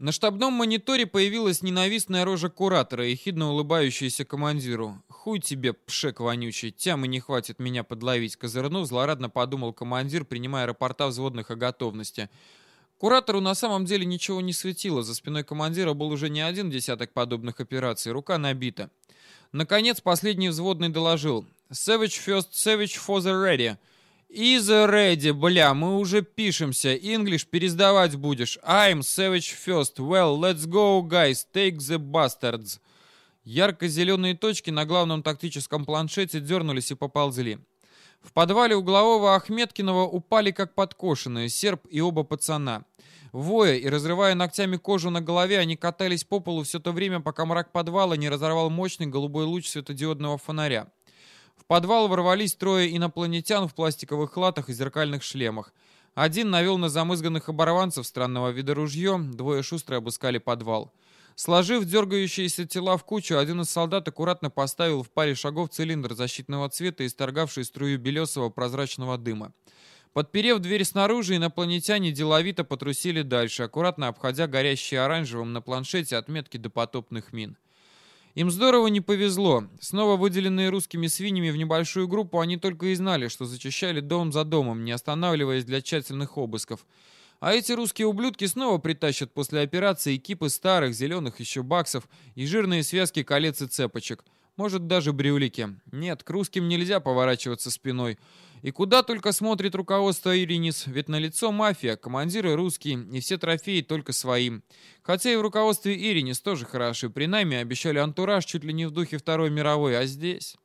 На штабном мониторе появилась ненавистная рожа куратора, ехидно улыбающаяся командиру. «Хуй тебе, пшек вонючий, тямы не хватит меня подловить», козырнув, злорадно подумал командир, принимая рапорта взводных о готовности. Куратору на самом деле ничего не светило, за спиной командира был уже не один десяток подобных операций, рука набита. Наконец, последний взводный доложил. «Savage first, savage for the ready». «Is ready, бля, мы уже пишемся. English пересдавать будешь. I'm Savage first. Well, let's go, guys. Take the bastards». Ярко-зеленые точки на главном тактическом планшете дернулись и поползли. В подвале углового Ахметкиного упали как подкошенные серб и оба пацана. Воя и разрывая ногтями кожу на голове, они катались по полу все то время, пока мрак подвала не разорвал мощный голубой луч светодиодного фонаря. В подвал ворвались трое инопланетян в пластиковых латах и зеркальных шлемах. Один навел на замызганных оборванцев странного вида ружье, двое шустро обыскали подвал. Сложив дергающиеся тела в кучу, один из солдат аккуратно поставил в паре шагов цилиндр защитного цвета, исторгавший струю белесого прозрачного дыма. Подперев дверь снаружи, инопланетяне деловито потрусили дальше, аккуратно обходя горящие оранжевым на планшете отметки допотопных мин. Им здорово не повезло. Снова выделенные русскими свиньями в небольшую группу, они только и знали, что зачищали дом за домом, не останавливаясь для тщательных обысков. А эти русские ублюдки снова притащат после операции кипы старых, зеленых еще баксов и жирные связки колец и цепочек. Может, даже брюлики. Нет, к русским нельзя поворачиваться спиной. И куда только смотрит руководство Иринис, ведь налицо мафия, командиры русские, и все трофеи только своим. Хотя и в руководстве Иринис тоже хороши, при найме обещали антураж чуть ли не в духе Второй мировой, а здесь...